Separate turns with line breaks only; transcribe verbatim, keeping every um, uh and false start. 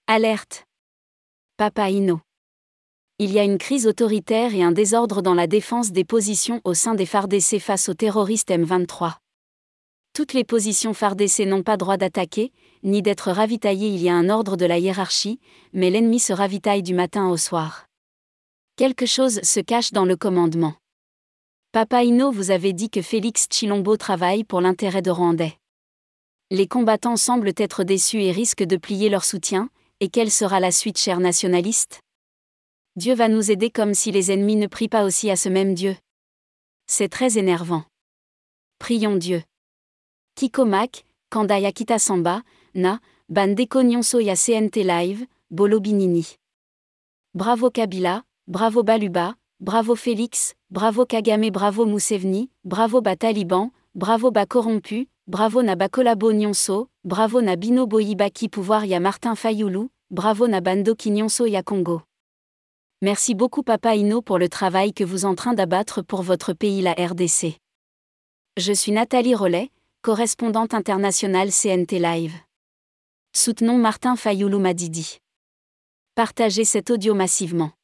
Alerte. Papa Inno. Il y a une crise autoritaire et un désordre dans la défense des positions au sein des F A R D C face aux terroristes M vingt-trois. Toutes les positions F A R D C n'ont pas droit d'attaquer, ni d'être ravitaillées. Il y a un ordre de la hiérarchie, mais l'ennemi se ravitaille du matin au soir. Quelque chose se cache dans le commandement. Papa Inno vous avez dit que Félix Tshilombo travaille pour l'intérêt de Rwandais. Les combattants semblent être déçus et risquent de plier leur soutien, et quelle sera la suite, chers nationalistes ? Dieu va nous aider comme si les ennemis ne prient pas aussi à ce même Dieu. C'est très énervant. Prions Dieu. Kikomak, Kandaya Kitasamba, Na, Bandeko Nyonso ya C N T Live, Bolo Binini. Bravo Kabila, bravo Baluba, bravo Félix, bravo Kagame, bravo Museveni, bravo Ba Taliban, bravo Ba Corrompu, bravo na Bakolabo Nyonso, bravo na Bino Boyibaki pouvoir ya Martin Fayoulou, bravo na Bandoki Nyonso ya Congo. Merci beaucoup Papa Inno pour le travail que vous êtes en train d'abattre pour votre pays la R D C. Je suis Nathalie Rollet, correspondante internationale C N T Live. Soutenons Martin Fayoulou Madidi. Partagez cet audio massivement.